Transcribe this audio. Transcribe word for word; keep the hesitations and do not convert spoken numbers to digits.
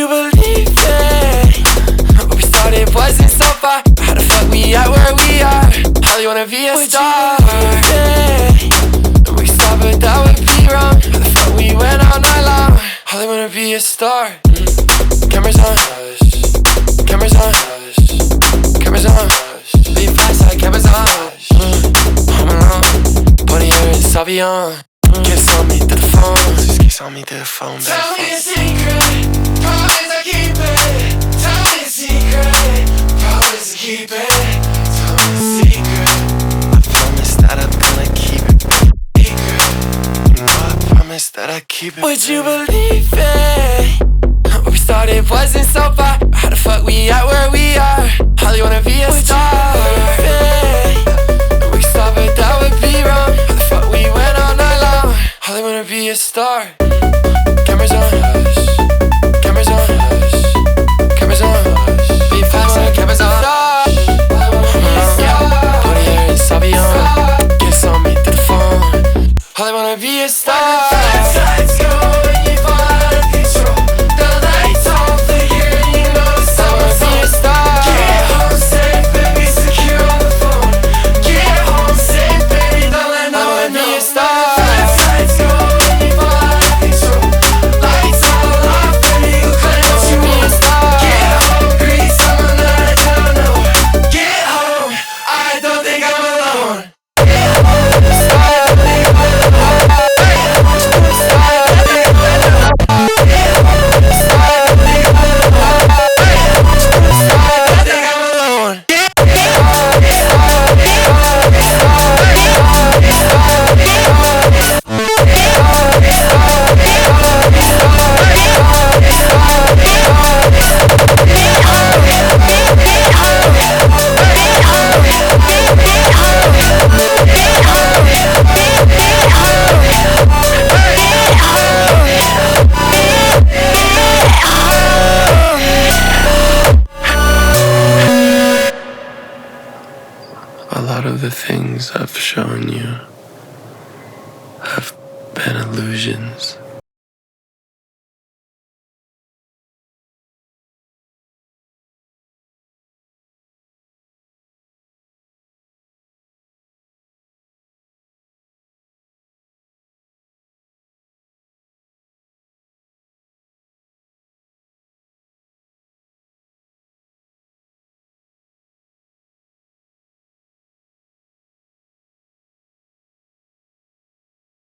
you believe it? What we started wasn't so far. How the fuck we at where we are? Holly wanna be a Would star. We stop but that would be wrong. How the fuck we went all night long? Holly wanna be a star. mm. Cameras on, cameras on, cameras on. Be fast like cameras on. mm. Home alone, body air and Savion. Kiss on me through the phone. Just kiss on me through the phone, baby. Tell me a secret, promise I keep it. Tell me a secret, promise I keep it. Tell me a secret, I promise that I'm gonna keep it secret. You know I promise that I keep it. Would you believe it? What we started wasn't so far. How the fuck we at where we are? Holly wanna be a star. We stop but that would be wrong. How the fuck we went all night long? Holly wanna be a star. Cameras on, cameras on, cameras on. Be fast like cameras on. Body hair and Savion. Kiss on me through the phone. Holly wanna be a star. sides go and you fall out of control. The lights on flicker and you know the summer's Be a on. star. Get home safe, baby, secure on the phone. Get home safe, baby, don't let no one Be know. a star. Sides go and you fall out of control. Lights all off, baby, you claim what you Be a want. star. Get home, grease, I'm another town, no. Get home, I don't think I'm alone. I think I'm alone. A lot of the things I've shown you have been illusions.